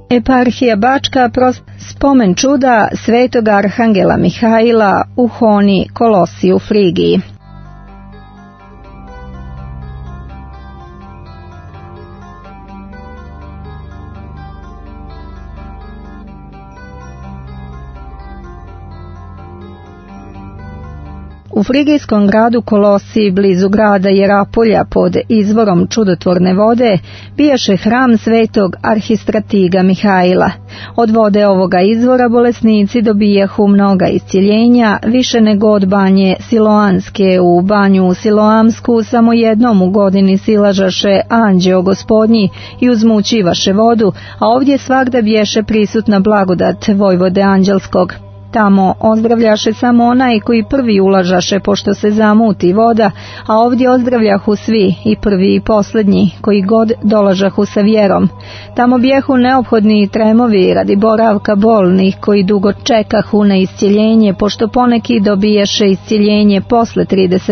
Eparhija Bačka spomen čuda svetog arhangela Mihaila u Honi Kolosiji u Frigiji. U frigijskom gradu Kolosiji, blizu grada Jerapolja pod izvorom čudotvorne vode, bijaše hram svetog arhistratiga Mihaila. Od vode ovoga izvora bolesnici dobijahu mnoga iscjeljenja, više nego od banje Siloanske. U banju Siloamsku samo jednom u godini silažaše anđeo gospodnji i uzmućivaše vodu, a ovdje svagda bješe prisutna blagodat vojvode anđelskog. Tamo ozdravljaše samo onaj koji prvi ulažaše pošto se zamuti voda, a ovdje ozdravljahu svi, i prvi i posljednji, koji god dolažahu sa vjerom. Tamo bijehu neophodni tremovi radi boravka bolnih koji dugo čekahu na iscjeljenje, pošto poneki dobiješe iscjeljenje posle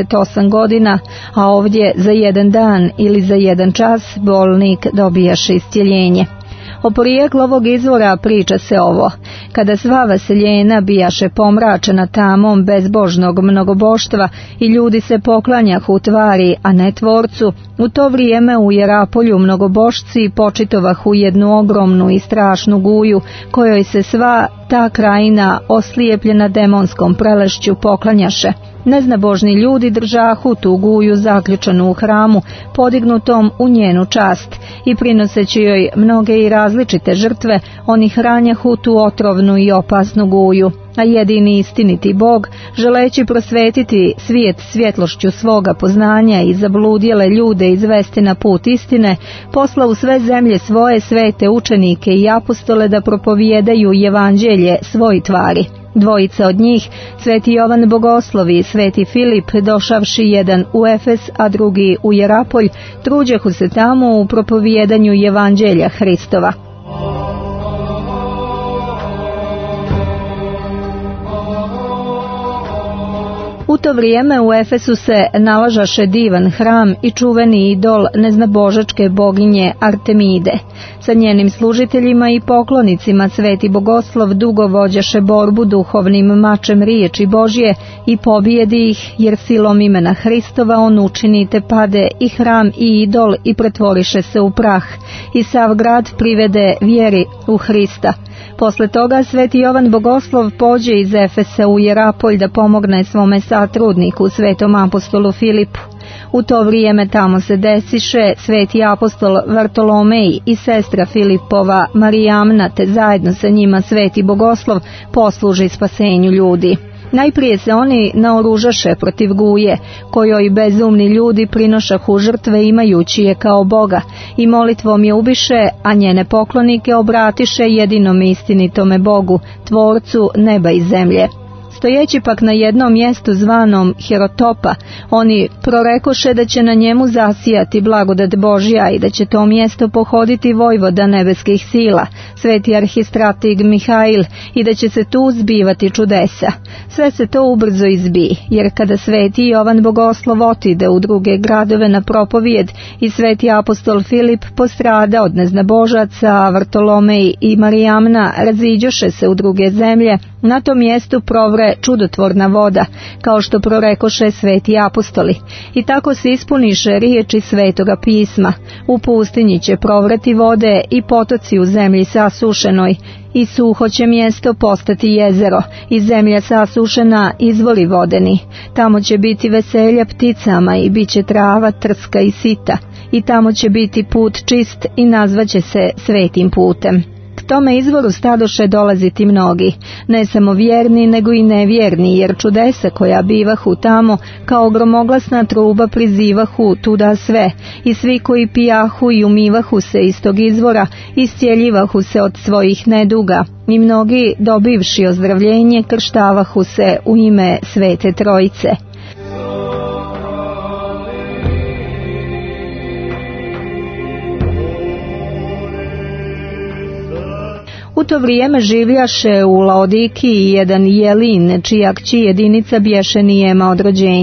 38 godina, a ovdje za jedan dan ili za jedan čas bolnik dobijaše iscjeljenje. O porijeklu ovog izvora priča se ovo: kada sva vaseljena bijaše pomračena tamom bezbožnog mnogoboštva i ljudi se poklanjahu tvari, a ne tvorcu, u to vrijeme u Jerapolju mnogobošci počitovahu jednu ogromnu i strašnu guju, kojoj se sva ta krajina oslijepljena demonskom prelešću poklanjaše. Neznabožni ljudi držahu tu guju zaključanu u hramu, podignutom u njenu čast, i prinoseći joj mnoge i različite žrtve, oni hranjahu tu otrovnu i opasnu guju. A jedini istiniti Bog, želeći prosvetiti svijet svjetlošću svoga poznanja i zabludjele ljude izvesti na put istine, posla u sve zemlje svoje svete učenike i apostole da propovijedaju evanđelje svoj tvari. Dvojica od njih, sveti Jovan Bogoslov i sveti Filip, došavši jedan u Efes, a drugi u Jerapolj, truđehu se tamo u propovijedanju evanđelja Hristova. U to vrijeme u Efesu se nalažaše divan hram i čuveni idol neznabožačke boginje Artemide. Sa njenim služiteljima i poklonicima sveti Bogoslov dugo vođaše borbu duhovnim mačem riječi Božje i pobijedi ih, jer silom imena Hristova on učini te pade i hram i idol i pretvoriše se u prah, i sav grad privede vjeri u Hrista. Posle toga sveti Jovan Bogoslov pođe iz Efesa u Jerapolj da pomogne svome satrudniku, svetom apostolu Filipu. U to vrijeme tamo se desiše sveti apostol Vartolomej i sestra Filipova Marijamna, te zajedno sa njima sveti Bogoslov posluži spasenju ljudi. Najprije se oni naoružaše protiv guje, kojoj bezumni ljudi prinošahu žrtve imajući je kao Boga, i molitvom je ubiše, a njene poklonike obratiše jedinom istinitome Bogu, tvorcu neba i zemlje. Stojeći pak na jednom mjestu zvanom Herotopa, oni prorekoše da će na njemu zasijati blagodat Božja i da će to mjesto pohoditi vojvoda nebeskih sila, sveti arhistratig Mihail, i da će se tu zbivati čudesa. Sve se to ubrzo izbi, jer kada sveti Jovan Bogoslov otide u druge gradove na propovijed i sveti apostol Filip postrada od neznabožaca, a Vartolomej i Marijamna raziđoše se u druge zemlje, na tom mjestu provre čudotvorna voda, kao što prorekoše sveti apostoli. I tako se ispuniše riječi svetoga pisma: u pustinji će provreti vode i potoci u zemlji sasušenoj, i suho će mjesto postati jezero, i zemlja sasušena izvori vodeni. Tamo će biti veselja pticama i bit će trava trska i sita, i tamo će biti put čist i nazvaće se svetim putem. K tome izvoru stadoše dolaziti mnogi, ne samo vjerni nego i nevjerni, jer čudesa koja bivahu tamo kao gromoglasna truba prizivahu tuda sve, i svi koji pijahu i umivahu se iz tog izvora iscijeljivahu se od svojih neduga, i mnogi dobivši ozdravljenje krštavahu se u ime Svete Trojice. U to vrijeme življaše u Laodikiji jedan Jelin, čija kći jedinica bješe Nijema od rođenja.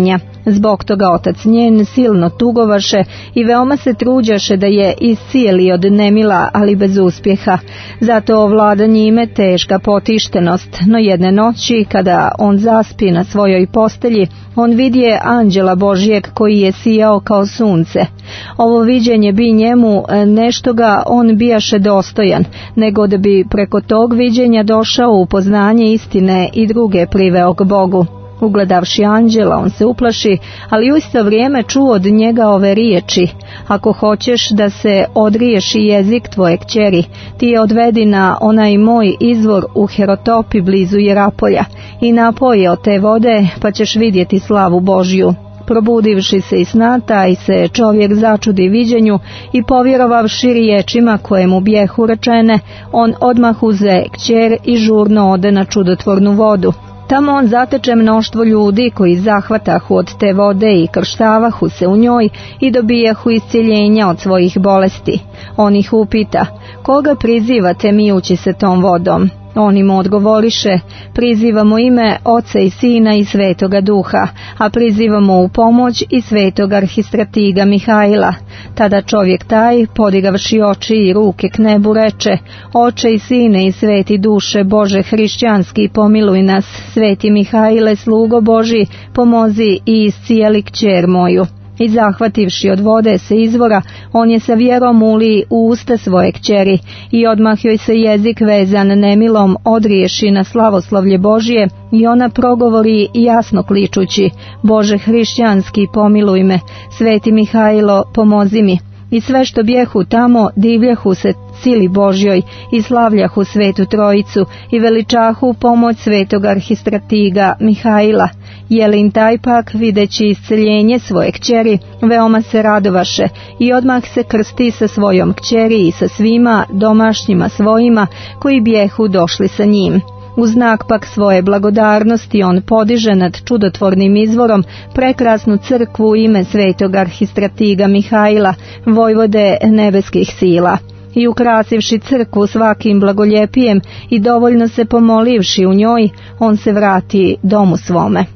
Zbog toga otac njen silno tugovaše i veoma se truđaše da je iscijeli od nemila, ali bez uspjeha. Zato ovlada njime teška potištenost, no jedne noći kada on zaspi na svojoj postelji, on vidje anđela Božijeg koji je sijao kao sunce. Ovo viđenje bi njemu nešto ga on bijaše dostojan, nego da bi preko tog viđenja došao u poznanje istine i druge priveo k Bogu. Ugledavši anđela, on se uplaši, ali u isto vrijeme čuo od njega ove riječi: ako hoćeš da se odriješi jezik tvoje kćeri, ti je odvedi na onaj moj izvor u Herotopi blizu Jerapolja i napoje od te vode, pa ćeš vidjeti slavu Božju. Probudivši se iz sna, taj se čovjek začudi viđenju i povjerovavši riječima koje mu bijehu rečene, on odmah uze kćer i žurno ode na čudotvornu vodu. Tamo on zateče mnoštvo ljudi koji zahvatahu od te vode i krštavahu se u njoj i dobijahu iscjeljenja od svojih bolesti. On ih upita: koga prizivate mijući se tom vodom? Oni mu odgovoriše: prizivamo ime Oca i Sina i Svetoga Duha, a prizivamo u pomoć i svetog arhistratiga Mihaila. Tada čovjek taj, podigavši oči i ruke k nebu, reče: Oče i Sine i sveti duše Bože hrišćanski, pomiluj nas. Sveti Mihaile, slugo Boži, pomozi i iscijeli kćer moju. I zahvativši od vode se izvora, on je sa vjerom uli u usta svoje kćeri i odmah joj se jezik vezan nemilom odriješi na slavoslavlje Božije i ona progovori jasno kličući: Bože hrišćanski, pomiluj me, Sveti Mihailo, pomozi mi. I sve što bjehu tamo divljahu se sili Božjoj i slavljahu Svetu Trojicu i veličahu pomoć svetog arhistratiga Mihaila. Jelin taj pak, videći isceljenje svoje kćeri, veoma se radovaše i odmah se krsti sa svojom kćeri i sa svima domašnjima svojima koji bjehu došli sa njim. U znak pak svoje blagodarnosti on podiže nad čudotvornim izvorom prekrasnu crkvu u ime svetog arhistratiga Mihaila, vojvode nebeskih sila. I ukrasivši crkvu svakim blagoljepijem i dovoljno se pomolivši u njoj, on se vrati domu svome.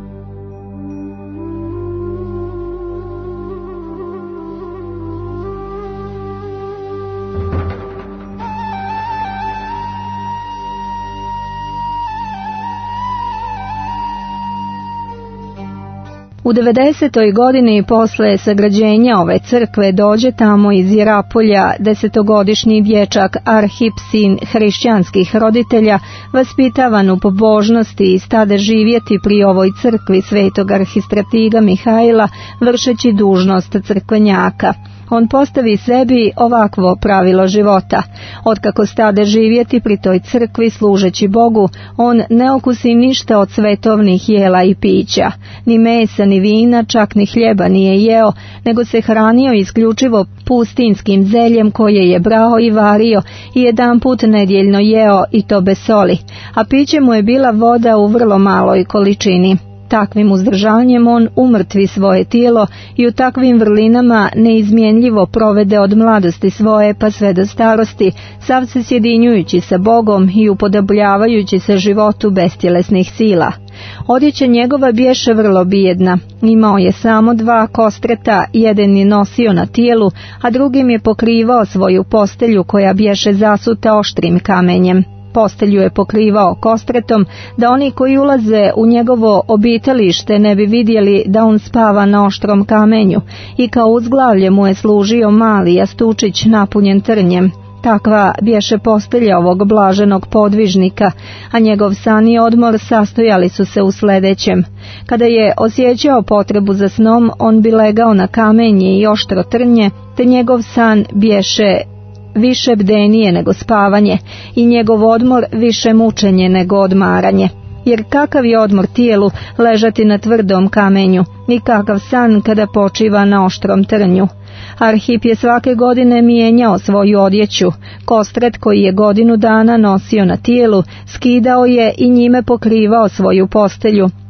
U 90. godini posle sagrađenja ove crkve dođe tamo iz Jerapolja 10-godišnji dječak Arhip, sin hrišćanskih roditelja, vaspitavan u pobožnosti i stade živjeti pri ovoj crkvi svetog arhistratiga Mihaila, vršeći dužnost crkvenjaka. On postavi sebi ovakvo pravilo života: otkako stade živjeti pri toj crkvi služeći Bogu, on ne okusi ništa od svetovnih jela i pića, ni mesa, ni vina, čak ni hljeba nije jeo, nego se hranio isključivo pustinskim zeljem koje je brao i vario i jedanput nedjeljno jeo, i to bez soli, a piće mu je bila voda u vrlo maloj količini. Takvim uzdržanjem on umrtvi svoje tijelo i u takvim vrlinama neizmjenljivo provede od mladosti svoje pa sve do starosti, sav se sjedinjujući sa Bogom i upodobljavajući se životu bestjelesnih sila. Odjeća njegova biješe vrlo bijedna, imao je samo 2 kostreta, jedan je nosio na tijelu, a drugim je pokrivao svoju postelju koja biješe zasuta oštrim kamenjem. Postelju je pokrivao kostretom, da oni koji ulaze u njegovo obitalište ne bi vidjeli da on spava na oštrom kamenju, i kao uzglavlje mu je služio mali jastučić napunjen trnjem. Takva bješe postelja ovog blaženog podvižnika, a njegov san i odmor sastojali su se u sljedećem: kada je osjećao potrebu za snom, on bi legao na kamenje i oštro trnje, te njegov san bješe više bdenije nego spavanje i njegov odmor više mučenje nego odmaranje. Jer kakav je odmor tijelu ležati na tvrdom kamenju i kakav san kada počiva na oštrom trnju. Arhip je svake godine mijenjao svoju odjeću. Kostret koji je godinu dana nosio na tijelu skidao je i njime pokrivao svoju postelju,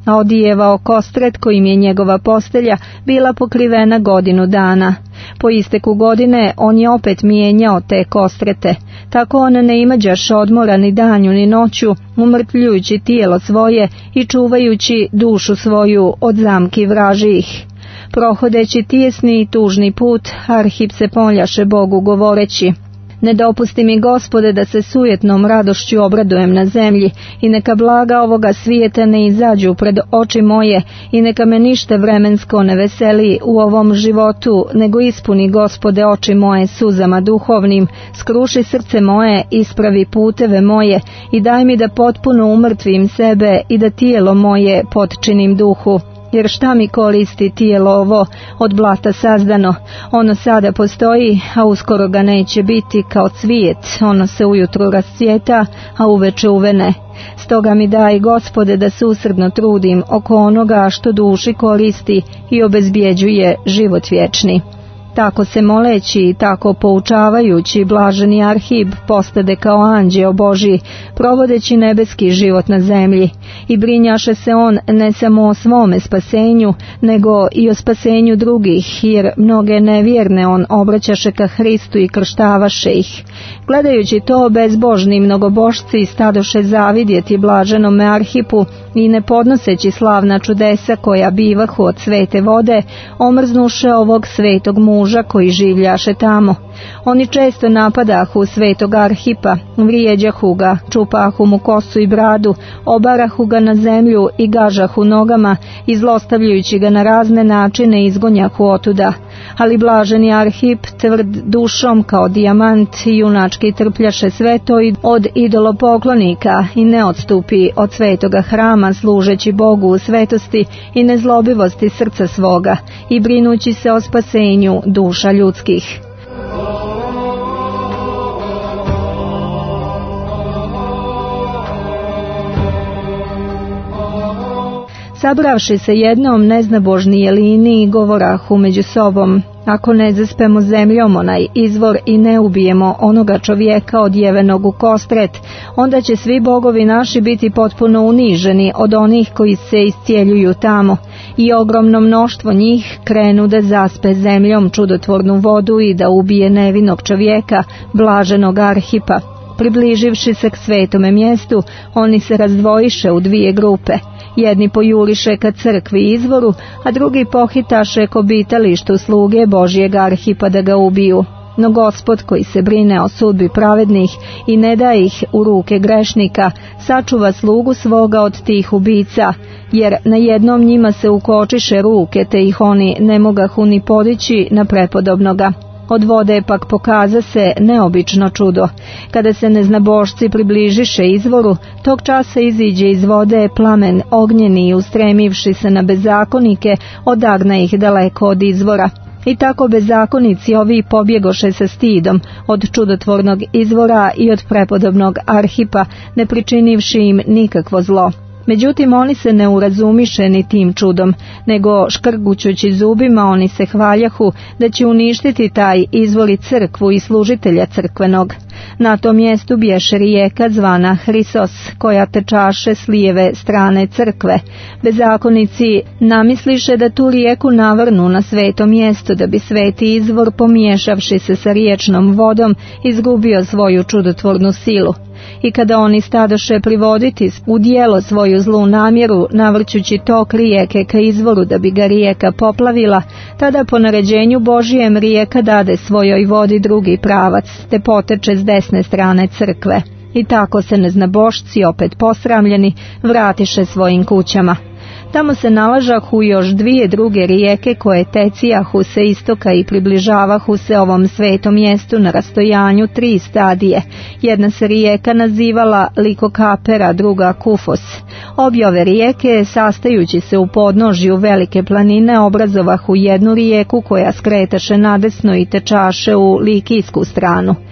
a odijevao kostret kojim je njegova postelja bila pokrivena 1 godinu dana. Po isteku godine on je opet mijenjao te kostrete, tako on ne imađaše odmora ni danju ni noću, umrtvljujući tijelo svoje i čuvajući dušu svoju od zamki vražijih. Prohodeći tijesni i tužni put, Arhip se poljaše Bogu govoreći: ne dopusti mi, Gospode, da se sujetnom radošću obradujem na zemlji i neka blaga ovoga svijeta ne izađu pred oči moje i neka me ništa vremensko ne veseli u ovom životu, nego ispuni, Gospode, oči moje suzama duhovnim, skruši srce moje, ispravi puteve moje i daj mi da potpuno umrtvim sebe i da tijelo moje potčinim duhu. Jer šta mi koristi tijelo ovo od blata sazdano, ono sada postoji, a uskoro ga neće biti, kao cvijet, ono se ujutru rascvjeta, a uveče uvene. Stoga mi daj, Gospode, da se usrdno trudim oko onoga što duši koristi i obezbjeđuje život vječni. Tako se moleći i tako poučavajući, blaženi Arhip postade kao anđeo Božji, provodeći nebeski život na zemlji, i brinjaše se on ne samo o svome spasenju, nego i o spasenju drugih, jer mnoge nevjerne on obraćaše ka Hristu i krštavaše ih. Gledajući to, bezbožni mnogobožci stadoše zavidjeti blaženome Arhipu i ne podnoseći slavna čudesa koja bivahu od svete vode, omrznuše ovog svetog muža koji življaše tamo. Oni često napadahu svetog Arhipa, vrijeđahu ga, čupahu mu kosu i bradu, obarahu ga na zemlju i gažahu nogama i zlostavljajući ga na razne načine izgonjahu otuda. Ali blaženi Arhip, tvrd dušom kao dijamant, junački trpljaše sve to od idolopoklonika i ne odstupi od svetoga hrama, služeći Bogu u svetosti i nezlobivosti srca svoga i brinući se o spasenju duša ljudskih. Sabravši se jednom, neznabožni jelini govorahu među sobom: ako ne zaspemo zemljom onaj izvor i ne ubijemo onoga čovjeka odjevenog u kostret, onda će svi bogovi naši biti potpuno uniženi od onih koji se iscijeljuju tamo, i ogromno mnoštvo njih krenu da zaspe zemljom čudotvornu vodu i da ubije nevinog čovjeka, blaženog Arhipa. Približivši se k svetome mjestu, oni se razdvojiše u 2 grupe. Jedni pojuriše ka crkvi izvoru, a drugi pohitaše k obitalištu sluge Božjeg Arhipa da ga ubiju. No Gospod, koji se brine o sudbi pravednih i ne da ih u ruke grešnika, sačuva slugu svoga od tih ubica, jer na jednom njima se ukočiše ruke, te ih oni ne mogahu ni podići na prepodobnoga. Od vode pak pokaza se neobično čudo. Kada se neznabošci približiše izvoru, tog časa iziđe iz vode plamen ognjeni i ustremivši se na bezakonike, odagna ih daleko od izvora. I tako bezakonici ovi pobjegoše sa stidom od čudotvornog izvora i od prepodobnog Arhipa, ne pričinivši im nikakvo zlo. Međutim, oni se ne urazumiše ni tim čudom, nego škrgućući zubima oni se hvaljahu da će uništiti taj izvor i crkvu i služitelja crkvenog. Na tom mjestu bješe rijeka zvana Hrisos, koja tečaše s lijeve strane crkve. Bezakonici namisliše da tu rijeku navrnu na sveto mjesto, da bi sveti izvor, pomiješavši se sa riječnom vodom, izgubio svoju čudotvornu silu. I kada oni stadoše privoditi u djelo svoju zlu namjeru, navrćući tok rijeke ka izvoru da bi ga rijeka poplavila, tada po naređenju Božijem rijeka dade svojoj vodi drugi pravac, te poteče s desne strane crkve. I tako se neznabošci, opet posramljeni, vratiše svojim kućama. Tamo se nalažahu još 2 druge rijeke koje tecijahu se istoka i približavahu se ovom svetom mjestu na rastojanju 3 stadije. Jedna se rijeka nazivala Likokapera, druga Kufos. Obje ove rijeke, sastajući se u podnožju velike planine, obrazovahu jednu rijeku koja skretaše nadesno i tečaše u Likijsku stranu.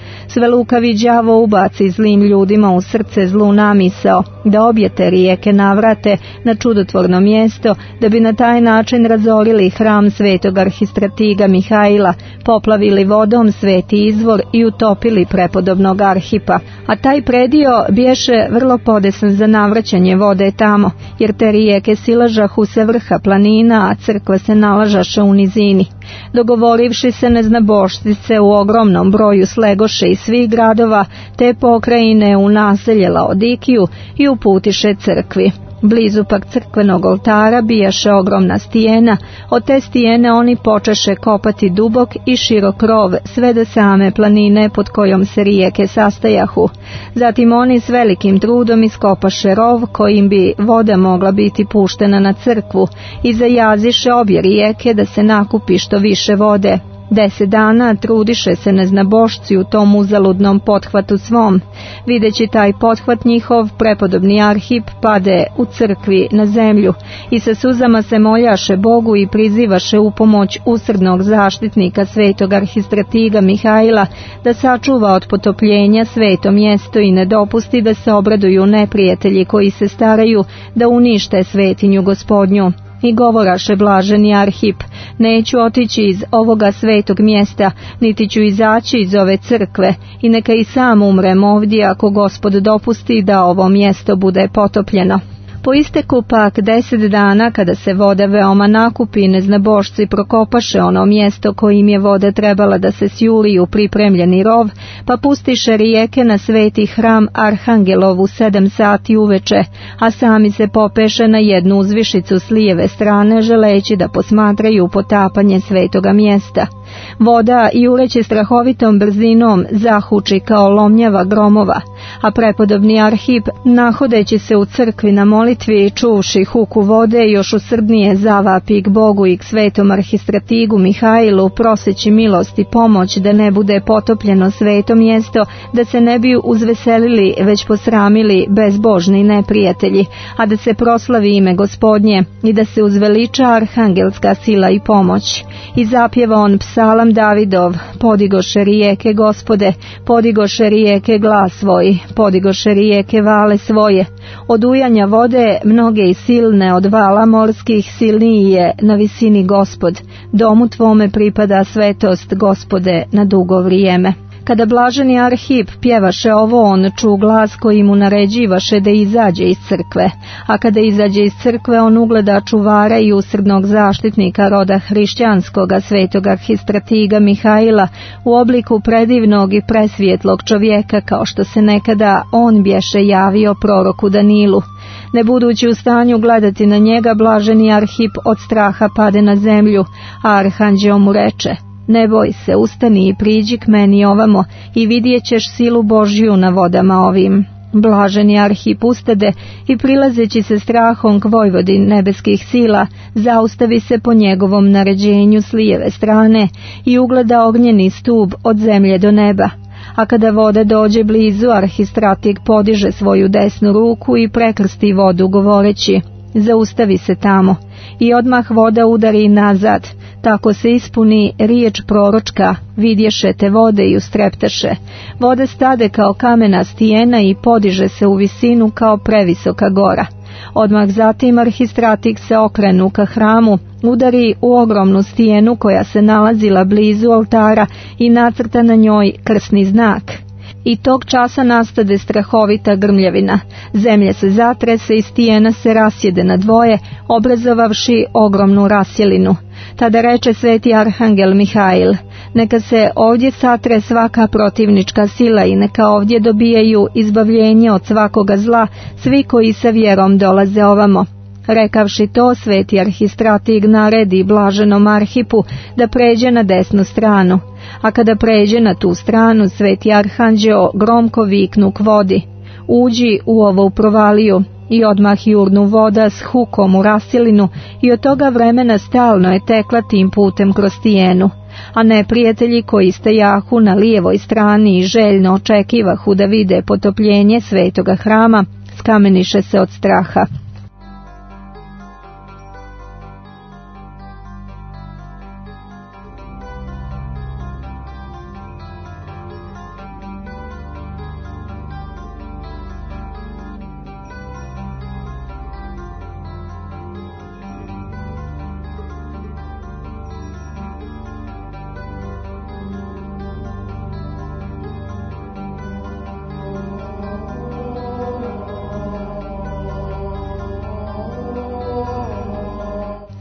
Svelukavi đavo ubaci zlim ljudima u srce zlu namisao da obje te rijeke navrate na čudotvorno mjesto, da bi na taj način razorili hram svetog arhistratiga Mihaila, poplavili vodom sveti izvor i utopili prepodobnog Arhipa. A taj predio bješe vrlo podesan za navraćanje vode tamo, jer te rijeke silažahu se vrha planina, a crkva se nalažaše u nizini. Dogovorivši se, neznabošci se u ogromnom broju slegoše iz svih gradova te pokrajine u naselje Laodikiju i uputiše crkvi. Blizu pak crkvenog oltara bijaše ogromna stijena, od te stijene oni počeše kopati dubok i širok rov sve do same planine pod kojom se rijeke sastajahu. Zatim oni s velikim trudom iskopaše rov kojim bi voda mogla biti puštena na crkvu i zajaziše obje rijeke da se nakupi što više vode. 10 dana trudiše se neznabošci u tom uzaludnom pothvatu svom. Videći taj pothvat njihov, prepodobni Arhip pade u crkvi na zemlju i sa suzama se moljaše Bogu i prizivaše u pomoć usrdnog zaštitnika svetog arhistratiga Mihaila da sačuva od potopljenja sveto mjesto i ne dopusti da se obraduju neprijatelji koji se staraju da unište svetinju Gospodnju. I govoraše blaženi Arhip: neću otići iz ovoga svetog mjesta, niti ću izaći iz ove crkve, i neka i sam umrem ovdje ako Gospod dopusti da ovo mjesto bude potopljeno. Po isteku pak 10 dana, kada se voda veoma nakupi, neznabošci prokopaše ono mjesto kojim je voda trebala da se sjuli u pripremljeni rov, pa pustiše rijeke na sveti hram Arhangelov u 7 sati uveče, a sami se popeše na jednu uzvišicu s lijeve strane, želeći da posmatraju potapanje svetoga mjesta. Voda jureći strahovitom brzinom zahuči kao lomnjava gromova, a prepodobni Arhip, nahodeći se u crkvi na molitvi i čuvši huku vode, još usrdnije zavapi k Bogu i k svetom arhistratigu Mihailu, proseći milost i pomoć da ne bude potopljeno sveto mjesto, da se ne bi uzveselili već posramili bezbožni neprijatelji, a da se proslavi ime Gospodnje i da se uzveliča arhangelska sila i pomoć. I zapjeva on psalam Davidov: podigoše rijeke Gospode, podigoše rijeke glas svoj, podigoše rijeke vale svoje. Od ujanja vode mnoge i silne, od vala morskih silniji je na visini Gospod. Domu tvome pripada svetost, Gospode, na dugo vrijeme. Kada blaženi Arhip pjevaše ovo, on ču glas koji mu naređivaše da izađe iz crkve, a kada izađe iz crkve on ugleda čuvara i usrdnog zaštitnika roda hrišćanskoga svetog arhistratiga Mihaila u obliku predivnog i presvjetlog čovjeka, kao što se nekada on bješe javio proroku Danilu. Ne budući u stanju gledati na njega, blaženi Arhip od straha pade na zemlju, a arhanđeo mu reče: ne boj se, ustani i priđi k meni ovamo i vidjet ćeš silu Božju na vodama ovim. Blaženi Arhip ustade i prilazeći se strahom k vojvodi nebeskih sila, zaustavi se po njegovom naređenju s lijeve strane i ugleda ognjeni stub od zemlje do neba. A kada voda dođe blizu, arhistratik podiže svoju desnu ruku i prekrsti vodu govoreći: zaustavi se tamo. I odmah voda udari nazad, tako se ispuni riječ proročka: vidješe te vode i ustreptaše. Voda stade kao kamena stijena i podiže se u visinu kao previsoka gora. Odmah zatim arhistratik se okrenu ka hramu, udari u ogromnu stijenu koja se nalazila blizu oltara i nacrta na njoj krsni znak. I tog časa nastade strahovita grmljavina, zemlja se zatrese i stijena se rasjede na dvoje, obrazovavši ogromnu rasjelinu. Tada reče sveti arhangel Mihail: neka se ovdje satre svaka protivnička sila i neka ovdje dobijaju izbavljenje od svakoga zla svi koji sa vjerom dolaze ovamo. Rekavši to, sveti arhistratig naredi blaženom Arhipu da pređe na desnu stranu, a kada pređe na tu stranu, sveti arhanđeo gromko viknu k vodi: uđi u ovu provaliju. I odmah jurnu voda s hukom u rasjelinu i od toga vremena stalno je tekla tim putem kroz stijenu. A neprijatelji koji stajahu na lijevoj strani i željno očekivahu da vide potopljenje svetoga hrama, skameniše se od straha.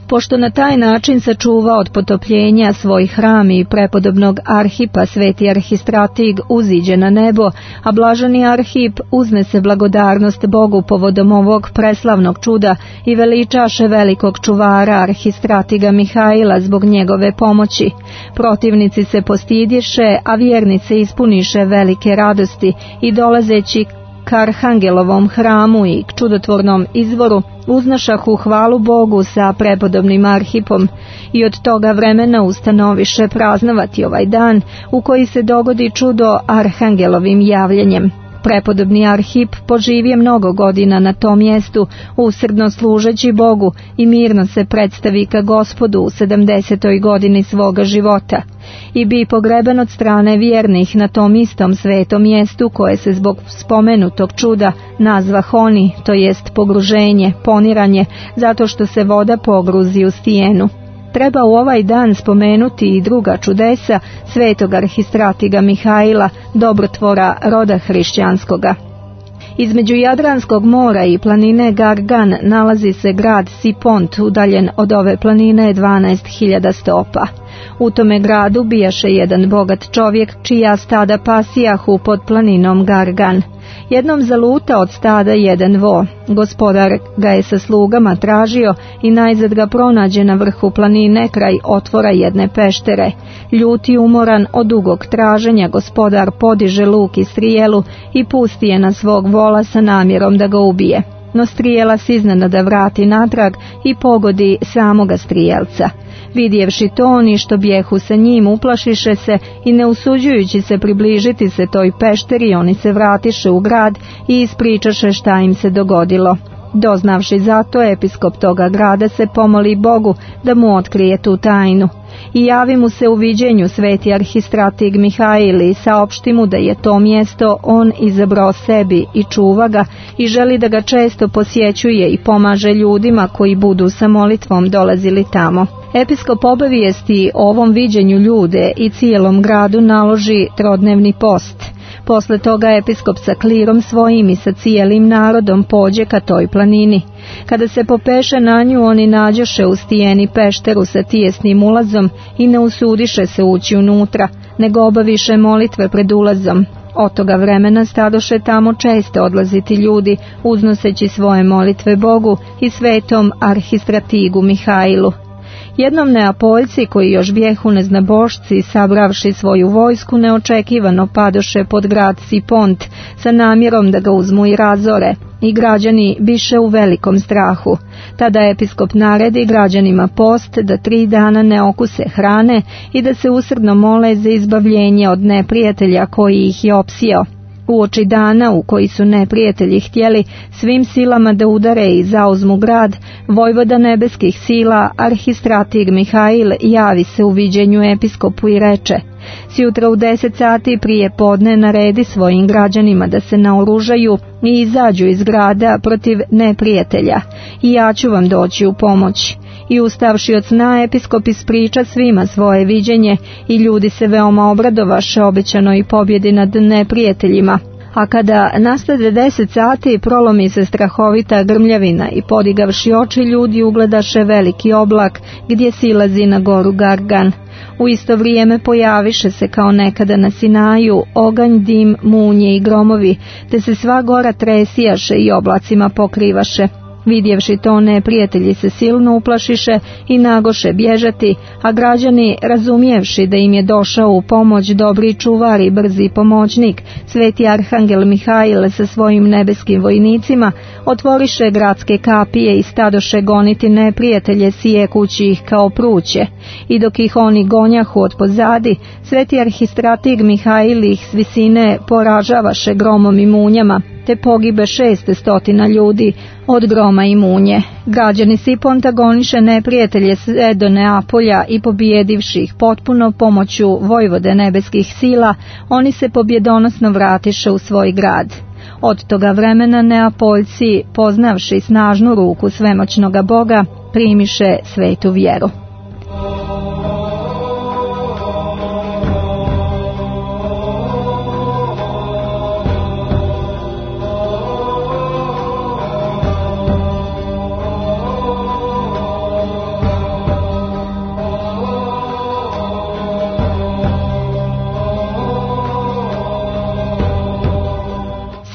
Pošto na taj način sačuva od potopljenja svoj hram i prepodobnog Arhipa, sveti Arhistratig uziđe na nebo, a blaženi Arhip uznese blagodarnost Bogu povodom ovog preslavnog čuda i veličaše velikog čuvara Arhistratiga Mihaila zbog njegove pomoći. Protivnici se postidješe, a vjernice ispuniše velike radosti i dolazeći k Arhangelovom hramu i k čudotvornom izvoru uznašahu hvalu Bogu sa prepodobnim Arhipom i od toga vremena ustanoviše praznovati ovaj dan u koji se dogodi čudo Arhangelovim javljanjem. Prepodobni Arhip poživje mnogo godina na tom mjestu, usrdno služeći Bogu i mirno se predstavi ka Gospodu u 70. godini svoga života i bi pogreben od strane vjernih na tom istom svetom mjestu koje se zbog spomenutog čuda nazva honi, to jest pogruženje, poniranje, zato što se voda pogruzi u stijenu. Treba u ovaj dan spomenuti i druga čudesa svetog Arhistratiga Mihaila, dobrotvora roda hrišćanskoga. Između Jadranskog mora i planine Gargan nalazi se grad Sipont, udaljen od ove planine 12.000 stopa. U tome gradu bijaše jedan bogat čovjek čija stada pasijahu pod planinom Gargan. Jednom zaluta od stada jedan vo. Gospodar ga je sa slugama tražio i najzad ga pronađe na vrhu planine kraj otvora jedne peštere. Ljut i umoran od dugog traženja, gospodar podiže luk i strijelu i pusti je na svog vola sa namjerom da ga ubije. No strijela se iznenada vrati natrag i pogodi samoga strijelca. Vidjevši to, oni što bijehu sa njim uplašiše se i ne usuđujući se približiti se toj pešteri, oni se vratiše u grad i ispričaše šta im se dogodilo. Doznavši zato, episkop toga grada se pomoli Bogu da mu otkrije tu tajnu. I javi mu se u viđenju sveti Arhistratig Mihail i saopšti mu da je to mjesto on izabrao sebi i čuva ga i želi da ga često posjećuje i pomaže ljudima koji budu sa molitvom dolazili tamo. Episkop obavijesti o ovom viđenju ljude i cijelom gradu naloži trodnevni post. Posle toga episkop sa klirom svojim i sa cijelim narodom pođe ka toj planini. Kada se popeše na nju, oni nađoše u stijeni pešteru sa tijesnim ulazom i ne usudiše se ući unutra, nego obaviše molitve pred ulazom. Od toga vremena stadoše tamo često odlaziti ljudi, uznoseći svoje molitve Bogu i svetom Arhistratigu Mihailu. Jednom Neapoljci, koji još bijehu neznabošci, sabravši svoju vojsku, neočekivano padoše pod grad Sipont sa namjerom da ga uzmu i razore, i građani biše u velikom strahu. Tada episkop naredi građanima post da 3 dana ne okuse hrane i da se usrdno mole za izbavljenje od neprijatelja koji ih je opsijao. Uoči dana u koji su neprijatelji htjeli svim silama da udare i zauzmu grad, vojvoda nebeskih sila Arhistratig Mihail javi se u viđenju episkopu i reče: Sjutra u 10 sati prije podne naredi svojim građanima da se naoružaju i izađu iz grada protiv neprijatelja, i ja ću vam doći u pomoć. I ustavši od sna, episkop ispriča svima svoje viđenje i ljudi se veoma obradovaše obećanoj pobjedi nad neprijateljima. A kada nastade 10 sati, prolomi se strahovita grmljavina i podigavši oči ljudi ugledaše veliki oblak gdje silazi na goru Gargan. U isto vrijeme pojaviše se kao nekada na Sinaju oganj, dim, munje i gromovi, te se sva gora tresijaše i oblacima pokrivaše. Vidjevši to, neprijatelji se silno uplašiše i nagoše bježati, a građani, razumijevši da im je došao u pomoć dobri čuvar i brzi pomoćnik, sveti Arhangel Mihail sa svojim nebeskim vojnicima, otvoriše gradske kapije i stadoše goniti neprijatelje, sijekući ih kao pruće. I dok ih oni gonjahu od pozadi, sveti Arhistratig Mihail ih s visine poražavaše gromom i munjama, te pogibe 600 ljudi od groma i munje. Građani Siponta goniše neprijatelje sve do Neapolja i pobijedivši ih potpuno pomoću vojvode nebeskih sila, oni se pobjedonosno vratiše u svoj grad. Od toga vremena Neapoljci, poznavši snažnu ruku svemoćnoga Boga, primiše svetu vjeru.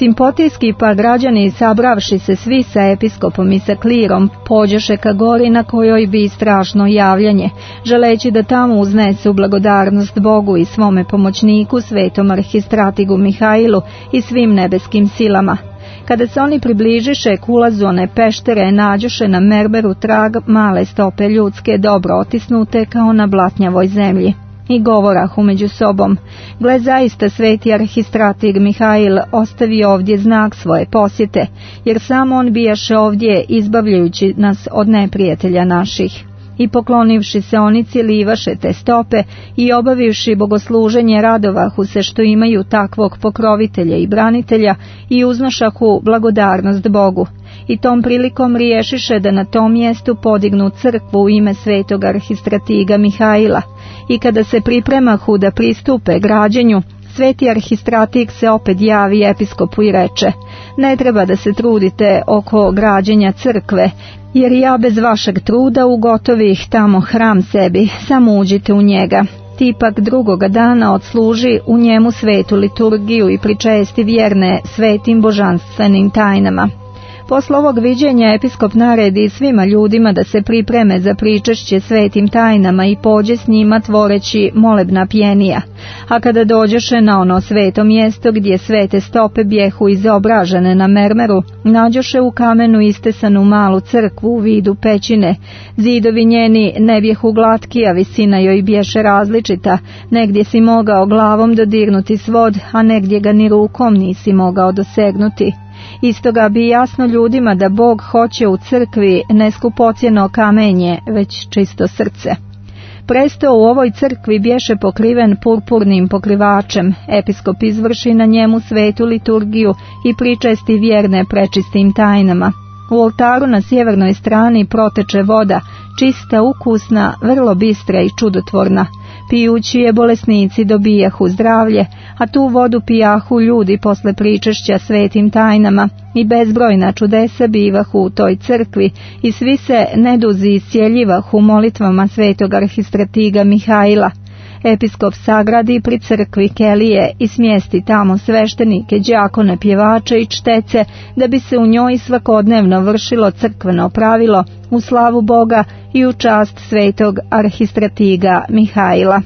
Simpotijski pa građani, sabravši se svi sa episkopom i sa klirom, pođoše ka gori na kojoj bi strašno javljanje, želeći da tamo uznesu blagodarnost Bogu i svome pomoćniku, svetom arhistratigu Mihailu i svim nebeskim silama. Kada se oni približiše k ulazu one peštere, nađoše na mermeru trag male stope ljudske, dobro otisnute kao na blatnjavoj zemlji. I govorahu među sobom: gle, zaista sveti arhistratig Mihail ostavi ovdje znak svoje posjete, jer samo on bijaše ovdje izbavljajući nas od neprijatelja naših. I poklonivši se oni cilivaše te stope i obavivši bogosluženje radovahu se što imaju takvog pokrovitelja i branitelja i uznošahu blagodarnost Bogu. I tom prilikom riješiše da na tom mjestu podignu crkvu u ime svetog arhistratiga Mihaila. I kada se pripremahu da pristupe građenju, sveti arhistratig se opet javi episkopu i reče: ne treba da se trudite oko građenja crkve, jer ja bez vašeg truda ugotovih tamo hram sebi, samo uđite u njega. Ti pak drugoga dana odsluži u njemu svetu liturgiju i pričesti vjerne svetim božanstvenim tajnama. Posle ovog viđenja episkop naredi svima ljudima da se pripreme za pričešće svetim tajnama i pođe s njima tvoreći molebna pjenija. A kada dođoše na ono sveto mjesto gdje svete stope bjehu izobražene na mermeru, nađoše u kamenu istesanu malu crkvu u vidu pećine. Zidovi njeni ne bjehu glatki, a visina joj bješe različita. Negdje si mogao glavom dodirnuti svod, a negdje ga ni rukom nisi mogao dosegnuti. Istoga bi jasno ljudima da Bog hoće u crkvi ne skupocjeno kamenje, već čisto srce. Presto u ovoj crkvi bješe pokriven purpurnim pokrivačem, episkop izvrši na njemu svetu liturgiju i pričesti vjerne prečistim tajnama. U oltaru na sjevernoj strani proteče voda, čista, ukusna, vrlo bistra i čudotvorna. Pijući je bolesnici dobijahu zdravlje, a tu vodu pijahu ljudi posle pričešća svetim tajnama i bezbrojna čudesa bivahu u toj crkvi i svi se neduzi iscijeljivahu molitvama svetog arhistratiga Mihaila. Episkop sagradi pri crkvi kelije i smjesti tamo sveštenike, đakone, pjevače i čtece, da bi se u njoj svakodnevno vršilo crkveno pravilo u slavu Boga i u čast svetog arhistratiga Mihaila.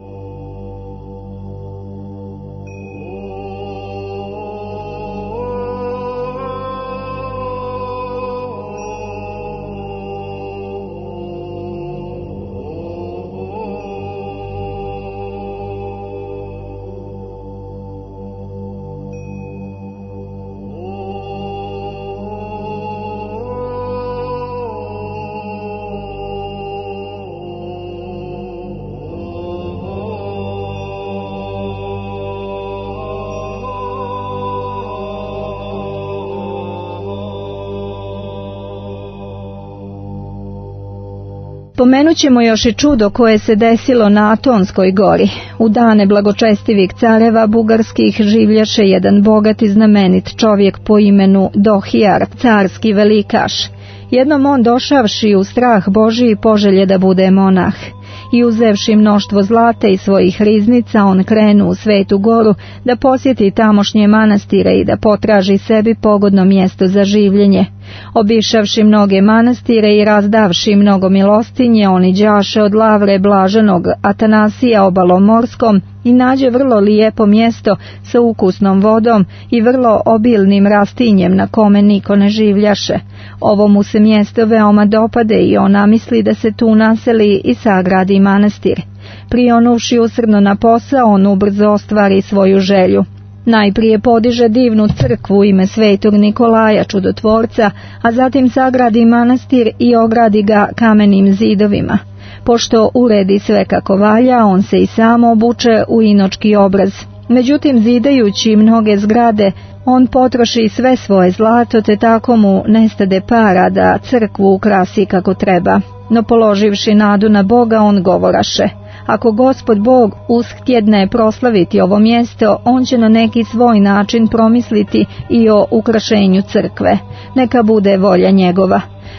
Pomenut ćemo još i čudo koje se desilo na Atonskoj gori. U dane blagočestivih careva bugarskih življaše jedan bogat i znamenit čovjek po imenu Dohijar, carski velikaš. Jednom on došavši u strah Božiji poželje da bude monah. I uzevši mnoštvo zlata i svojih riznica, on krenu u Svetu goru da posjeti tamošnje manastire i da potraži sebi pogodno mjesto za življenje. Obišavši mnoge manastire i razdavši mnogo milostinje, on iđaše od Lavre blaženog Atanasija obalom morskom i nađe vrlo lijepo mjesto sa ukusnom vodom i vrlo obilnim rastinjem na kome niko ne življaše. Ovo mu se mjesto veoma dopade i on namisli da se tu naseli i sagradi manastir. Prionuvši usrdno na posao, on ubrzo ostvari svoju želju. Najprije podiže divnu crkvu u ime svetog Nikolaja čudotvorca, a zatim sagradi manastir i ogradi ga kamenim zidovima. Pošto uredi sve kako valja, on se i sam obuče u inočki obraz. Međutim, zidajući mnoge zgrade, on potroši sve svoje zlato, te tako mu nestade para da crkvu ukrasi kako treba. No položivši nadu na Boga, on govoraše: ako Gospod Bog ushtjedne proslaviti ovo mjesto, on će na neki svoj način promisliti i o ukrašenju crkve. Neka bude volja njegova.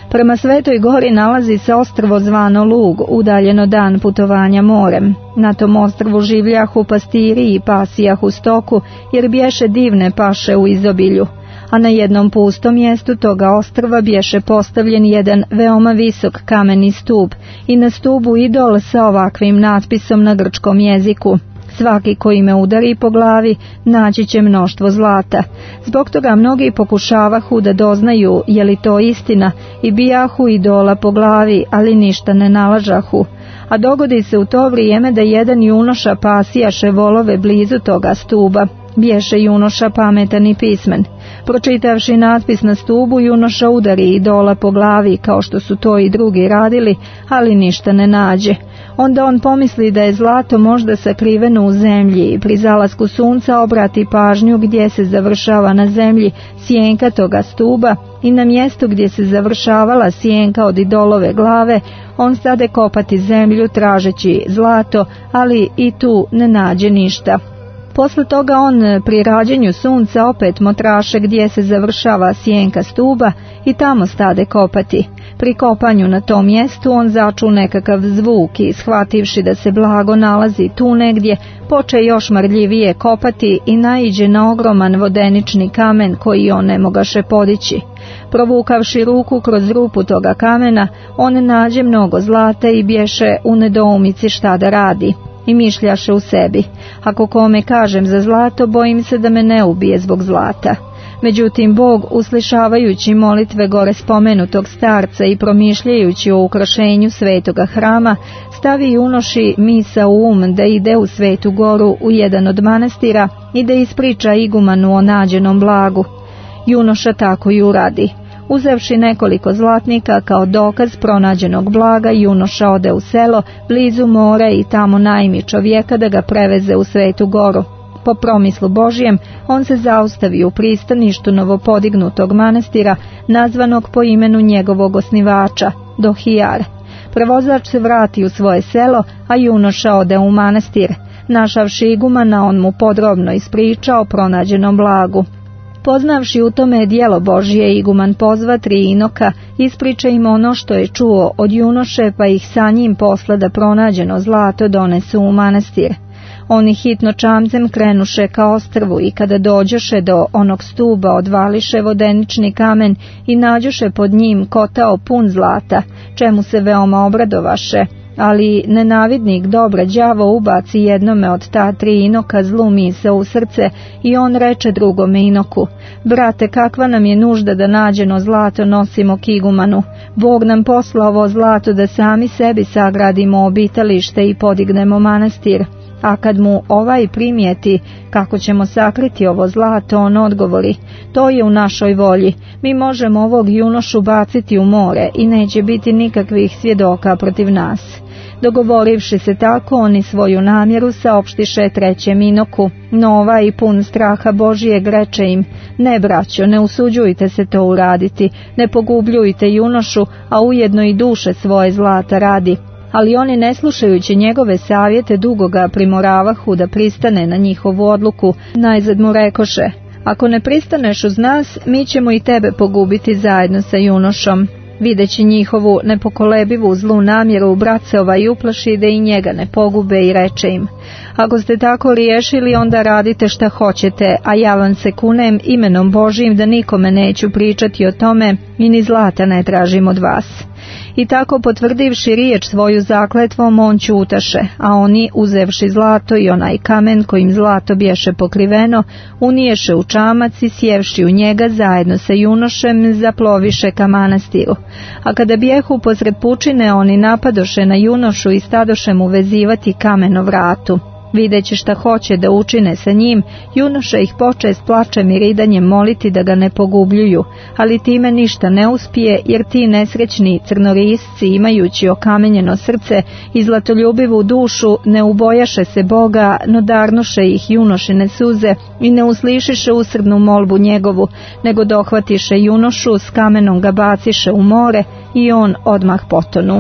Prema Svetoj gori nalazi se ostrvo zvano Lug, udaljeno dan putovanja morem. Na tom ostrvu življahu pastiri i pasijahu stoku, jer bješe divne paše u izobilju. A na jednom pustom mjestu toga ostrva bješe postavljen jedan veoma visok kameni stup i na stubu idol sa ovakvim natpisom na grčkom jeziku: svaki koji me udari po glavi naći će mnoštvo zlata. Zbog toga mnogi pokušavahu da doznaju je li to istina i bijahu idola po glavi, ali ništa ne nalažahu. A dogodi se u to vrijeme da jedan junoša pasijaše volove blizu toga stuba. Bješe junoša pametan i pismen. Pročitavši natpis na stubu, junoša udari idola po glavi, kao što su to i drugi radili, ali ništa ne nađe. Onda on pomisli da je zlato možda sakriveno u zemlji i pri zalasku sunca obrati pažnju gdje se završava na zemlji sjenka toga stuba i na mjestu gdje se završavala sjenka od idolove glave on stade kopati zemlju tražeći zlato, ali i tu ne nađe ništa. Posle toga on pri rađenju sunca opet motraše gdje se završava sjenka stuba i tamo stade kopati. Pri kopanju na tom mjestu on začu nekakav zvuk i shvativši da se blago nalazi tu negdje, poče još marljivije kopati i naiđe na ogroman vodenični kamen koji on ne mogaše podići. Provukavši ruku kroz rupu toga kamena, on nađe mnogo zlata i bješe u nedoumici šta da radi. I mišljaše u sebi: ako kome kažem za zlato, bojim se da me ne ubije zbog zlata. Međutim, Bog, uslišavajući molitve gore spomenutog starca i promišljajući o ukrašenju svetoga hrama, stavi junoši misa u da ide u Svetu goru u jedan od manastira i da ispriča igumanu o nađenom blagu. Junoša tako i uradi. Uzevši nekoliko zlatnika kao dokaz pronađenog blaga, junoša ode u selo blizu mora i tamo najmi čovjeka da ga preveze u Svetu goru. Po promislu Božjem, on se zaustavi u pristaništu novopodignutog manastira, nazvanog po imenu njegovog osnivača, Dohijar. Prevozač se vrati u svoje selo, a junoša ode u manastir. Našavši igumana, on mu podrobno ispriča o pronađenom blagu. Poznavši u tome djelo Božje, iguman pozva 3 inoka, ispriča im ono što je čuo od junoše, pa ih sa njim posla da pronađeno zlato donesu u manastir. Oni hitno čamcem krenuše ka ostrvu i kada dođoše do onog stuba odvališe vodenični kamen i nađoše pod njim kotao pun zlata, čemu se veoma obradovaše. Ali nenavidnik dobra đavo ubaci jednome od ta 3 inoka zlu misao u srce i on reče drugome inoku: brate, kakva nam je nužda da nađeno zlato nosimo k igumanu? Bog nam posla ovo zlato da sami sebi sagradimo obitalište i podignemo manastir. A kad mu ovaj primijeti kako ćemo sakriti ovo zlato, on odgovori: to je u našoj volji, mi možemo ovog junošu baciti u more i neće biti nikakvih svjedoka protiv nas. Dogovorivši se tako, oni svoju namjeru saopštiše 3. inoku, no ovaj pun straha Božijeg reče im: ne braćo, ne usuđujte se to uraditi, ne pogubljujte junošu, a ujedno i duše svoje zlata radi. Ali oni, ne slušajući njegove savjete, dugo ga primoravahu da pristane na njihovu odluku. Najzad mu rekoše: ako ne pristaneš uz nas, mi ćemo i tebe pogubiti zajedno sa junošom. Videći njihovu nepokolebivu zlu namjeru, brat se ovaj uplaši da i njega ne pogube i reče im: ako ste tako riješili, onda radite šta hoćete, a ja vam se kunem imenom Božijim da nikome neću pričati o tome i ni zlata ne tražim od vas. I tako, potvrdivši riječ svoju zakletvom, on ćutaše, a oni, uzevši zlato i onaj kamen kojim zlato bješe pokriveno, uniješe u čamac i sjevši u njega zajedno sa junošem, zaploviše ka manastiru. A kada bjehu posred pučine, oni napadoše na junošu i stadoše mu vezivati kamen o vratu. Videći šta hoće da učine sa njim, junoša ih poče s plačem i ridanjem moliti da ga ne pogubljuju, ali time ništa ne uspije, jer ti nesrećni crnorisci, imajući okamenjeno srce i zlatoljubivu dušu, ne ubojaše se Boga, no darnuše ih junošine suze i ne uslišiše usrdnu molbu njegovu, nego dohvatiše junošu, s kamenom ga baciše u more i on odmah potonu.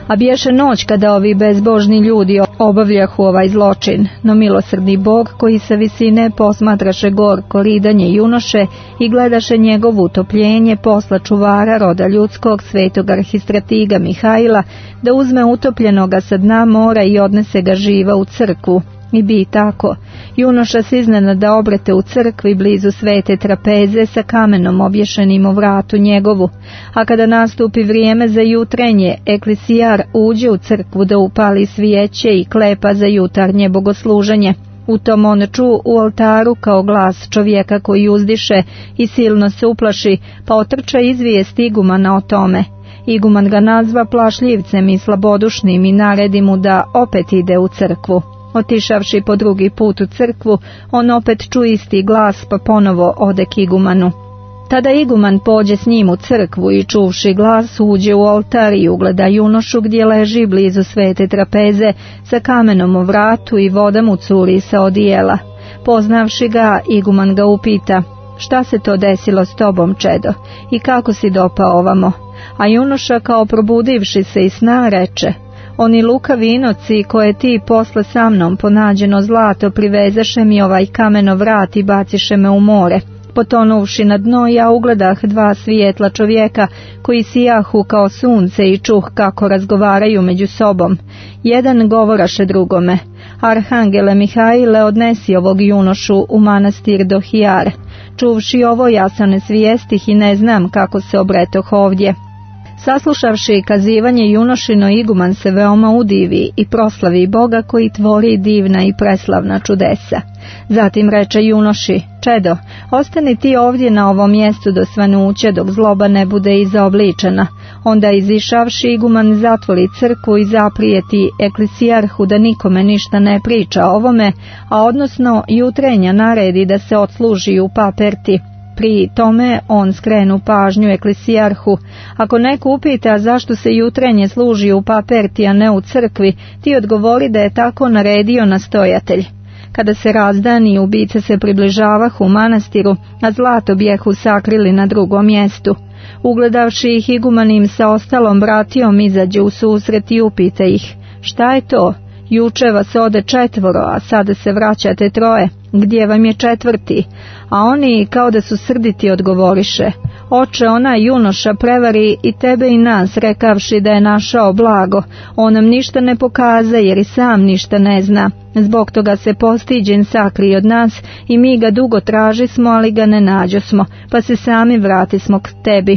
A biješe noć kada ovi bezbožni ljudi obavljahu ovaj zločin, no milosrdni Bog koji sa visine posmatraše gorko ridanje junoše i gledaše njegovo utopljenje, posla čuvara roda ljudskog, svetog arhistratiga Mihajla, da uzme utopljenoga sa dna mora i odnese ga živa u crkvu. I bi tako, junoša se iznenada obrate u crkvi blizu svete trapeze sa kamenom obješenim u vratu njegovu, a kada nastupi vrijeme za jutrenje, eklesijar uđe u crkvu da upali svijeće i klepa za jutarnje bogosluženje. U tom on ču u oltaru kao glas čovjeka koji uzdiše i silno se uplaši, pa otrča izvijest igumana o tome. Iguman ga nazva plašljivcem i slabodušnim i naredi mu da opet ide u crkvu. Otišavši po drugi put u crkvu, on opet ču isti glas, pa ponovo ode k igumanu. Tada iguman pođe s njim u crkvu i čuvši glas uđe u oltar i ugleda junošu gdje leži blizu svete trapeze sa kamenom u vratu i voda mu curi sa odijela. Poznavši ga, iguman ga upita: šta se to desilo s tobom, čedo, i kako si dopao ovamo? A junoša kao probudivši se iz sna reče: oni lukavi inoci koje ti posle sa mnom ponađeno zlato privezaše mi ovaj kameno vrat i baciše me u more. Potonuvši na dno, ja ugledah dva svijetla čovjeka koji sijahu kao sunce i čuh kako razgovaraju među sobom. Jedan govoraše drugome: Arhangele Mihajle, odnesi ovog junošu u manastir do Hijar. Čuvši ovo, ja se ne svijestih i ne znam kako se obretoh ovdje. Saslušavši kazivanje junošino, iguman se veoma udivi i proslavi Boga koji tvori divna i preslavna čudesa. Zatim reče junoši: čedo, ostani ti ovdje na ovom mjestu do svanuća, dok zloba ne bude izaobličena. Onda izišavši, iguman zatvori crkvu i zaprijeti eklesijarhu da nikome ništa ne priča o ovome, a odnosno jutrenja naredi da se odsluži u paperti. Pri tome on skrenu pažnju eklesijarhu: ako neko upita zašto se jutrenje služi u paperti, a ne u crkvi, ti odgovori da je tako naredio nastojatelj. Kada se razdani, ubice se približavahu u manastiru, a zlato bijehu sakrili na drugom mjestu. Ugledavši ih, iguman im sa ostalom bratijom izađe u susret i upita ih: šta je to? Juče vas ode 4, a sada se vraćate 3. Gdje vam je 4? A oni kao da su srditi odgovoriše: oče, ona junoša prevari i tebe i nas, rekavši da je našao blago. On nam ništa ne pokaza jer i sam ništa ne zna. Zbog toga se postiđen sakri od nas i mi ga dugo tražismo, ali ga ne nađosmo, pa se sami vratismo k tebi.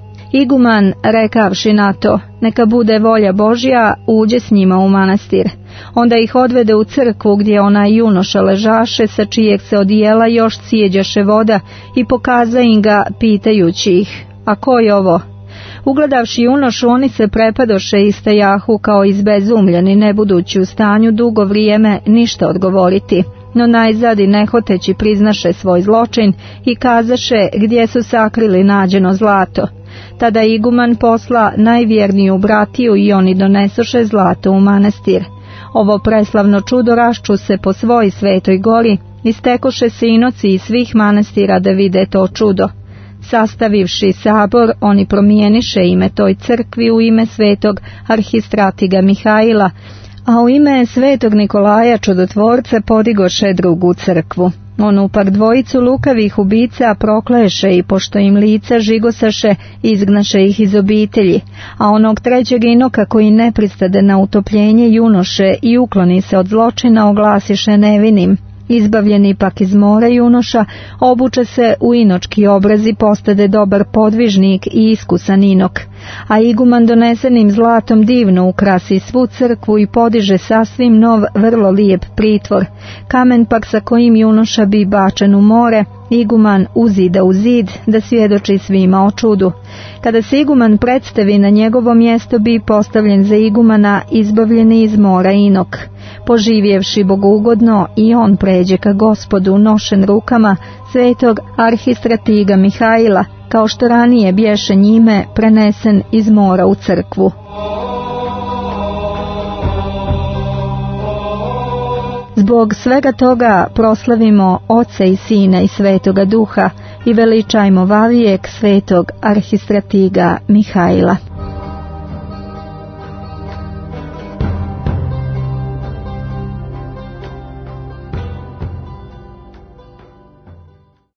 Iguman, rekavši na to: neka bude volja Božja, uđe s njima u manastir. Onda ih odvede u crkvu gdje onaj junoša ležaše, sa čijeg se odijela još cijeđaše voda, i pokaza im ga pitajući ih: a ko je ovo? Ugledavši junošu, oni se prepadoše i stajahu kao izbezumljeni, ne budući u stanju dugo vrijeme ništa odgovoriti. No najzad i nehoteći priznaše svoj zločin i kazaše gdje su sakrili nađeno zlato. Tada iguman posla najvjerniju bratiju i oni donesoše zlato u manastir. Ovo preslavno čudo rašču se po svoj svetoj gori i stekoše se inoci iz svih manastira da vide to čudo. Sastavivši sabor, oni promijeniše ime toj crkvi u ime svetog arhistratiga Mihajla, a u ime svetog Nikolaja čudotvorca podigoše drugu crkvu. Onu pak dvojicu lukavih ubica prokleše i pošto im lica žigosaše, izgnaše ih iz obitelji, a onog trećeg inoka koji ne pristade na utopljenje junoše i ukloni se od zločina oglasiše nevinim. Izbavljeni pak iz mora junoša obuče se u inočki obraz i postade dobar podvižnik i iskusan inok, a iguman donesenim zlatom divno ukrasi svu crkvu i podiže sasvim nov vrlo lijep pritvor. Kamen pak sa kojim junoša bi bačen u more, iguman uzida u zid da svjedoči svima o čudu. Kada se iguman predstavi, na njegovo mjesto bi postavljen za igumana izbavljeni iz mora inok. Poživjevši bogougodno, i on pređe ka Gospodu nošen rukama svetog arhistratiga Mihajla, kao što ranije bješe njime prenesen iz mora u crkvu. Zbog svega toga proslavimo Oca i Sina i Svetoga Duha i veličajmo vavijek svetog arhistratiga Mihajla.